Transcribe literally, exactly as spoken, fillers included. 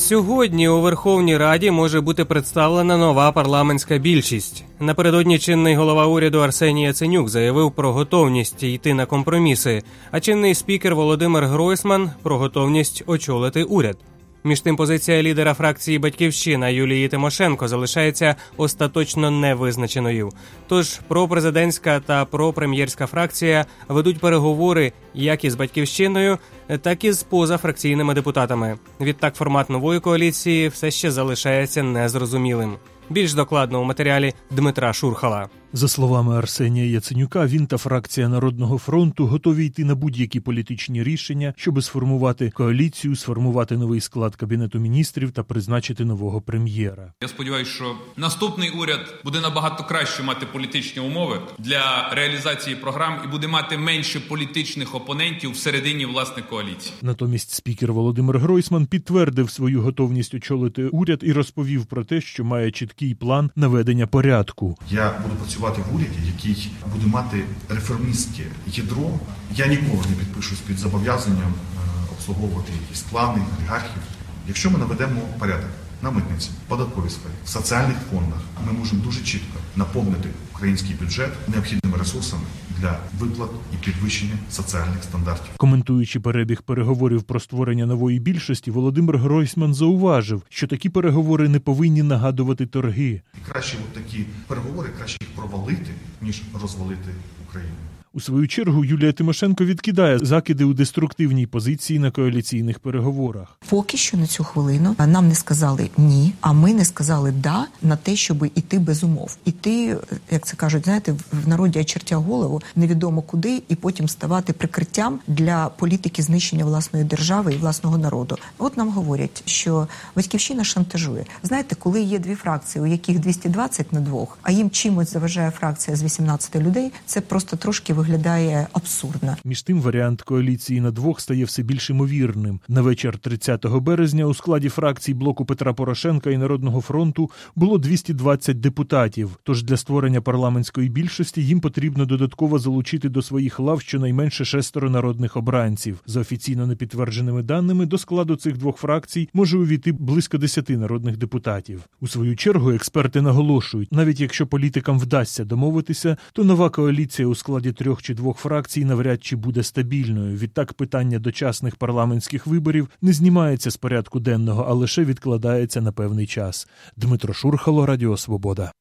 Сьогодні у Верховній Раді може бути представлена нова парламентська більшість. Напередодні чинний голова уряду Арсеній Яценюк заявив про готовність йти на компроміси, а чинний спікер Володимир Гройсман – про готовність очолити уряд. Між тим, позиція лідера фракції «Батьківщина» Юлії Тимошенко залишається остаточно невизначеною. Тож пропрезидентська та пропрем'єрська фракція ведуть переговори як із «Батьківщиною», так і з позафракційними депутатами. Відтак формат нової коаліції все ще залишається незрозумілим. Більш докладно у матеріалі Дмитра Шурхала. За словами Арсенія Яценюка, він та фракція Народного фронту готові йти на будь-які політичні рішення, щоб сформувати коаліцію, сформувати новий склад Кабінету міністрів та призначити нового прем'єра. Я сподіваюся, що наступний уряд буде набагато краще мати політичні умови для реалізації програм і буде мати менше політичних опонентів всередині власне коаліції. Натомість спікер Володимир Гройсман підтвердив свою готовність очолити уряд і розповів про те, що має чіткий план наведення порядку. Я буду працювати в уряді, який буде мати реформістське ядро. Я ніколи не підпишусь під зобов'язанням обслуговувати якісь клани, олігархів. Якщо ми наведемо порядок на митниці, податковій сфері, в соціальних фондах, ми можемо дуже чітко наповнити український бюджет необхідними ресурсами для виплат і підвищення соціальних стандартів. Коментуючи перебіг переговорів про створення нової більшості, Володимир Гройсман зауважив, що такі переговори не повинні нагадувати торги. І краще от такі переговори, краще їх провалити, ніж розвалити Україну. У свою чергу Юлія Тимошенко відкидає закиди у деструктивній позиції на коаліційних переговорах. Поки що на цю хвилину нам не сказали «ні», а ми не сказали «да» на те, щоб іти без умов. Іти, як це кажуть, знаєте, в народі очертя голову, невідомо куди, і потім ставати прикриттям для політики знищення власної держави і власного народу. От нам говорять, що Батьківщина шантажує. Знаєте, коли є дві фракції, у яких двісті двадцять на двох, а їм чимось заважає фракція з вісімнадцяти людей, це просто трошки виглядає виглядає абсурдно. Між тим, варіант коаліції на двох стає все більш ймовірним. На вечір тридцятого березня у складі фракцій блоку Петра Порошенка і Народного фронту було двісті двадцять депутатів. Тож для створення парламентської більшості їм потрібно додатково залучити до своїх лав щонайменше шестеро народних обранців. За офіційно непідтвердженими даними, до складу цих двох фракцій може увійти близько десяти народних депутатів. У свою чергу експерти наголошують, навіть якщо політикам вдасться домовитися, то нова коаліція у складі трьох чи двох фракцій навряд чи буде стабільною. Відтак питання дочасних парламентських виборів не знімається з порядку денного, а лише відкладається на певний час. Дмитро Шурхало, Радіо Свобода.